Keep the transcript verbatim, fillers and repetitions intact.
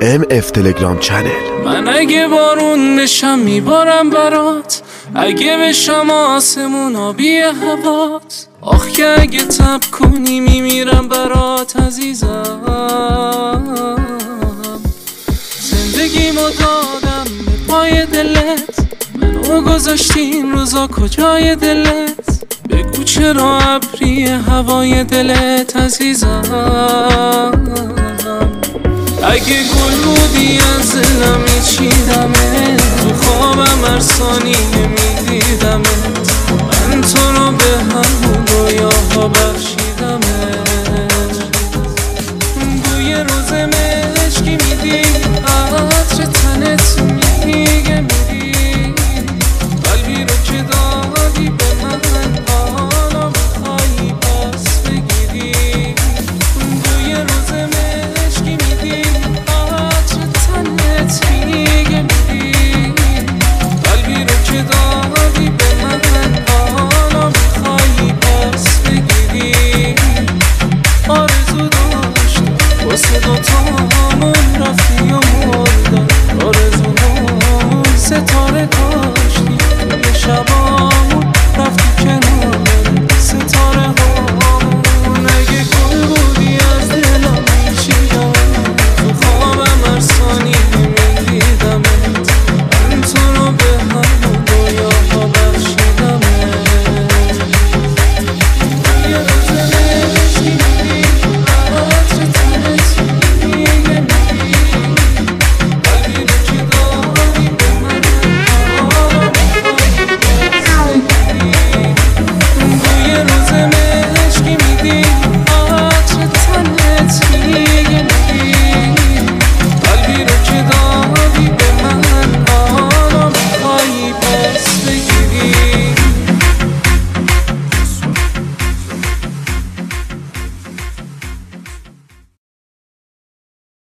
ام اف تلگرام چنل. من اگه بارون بشم میبارم برات، اگه بشم آسمون آبی هوات، آخ که اگه تب کنی میمیرم برات عزیزم. زندگیمو دادم به پای دلت، منو گذاشتی این روزا کجای دلت؟ بگو چرا ابری هوای دلت عزیزم. اگه گل بودی از دلم میچیدمت، تو خوابم هر ثانیه میدیدمت، من تو رو به همون رویاها بخشیدم.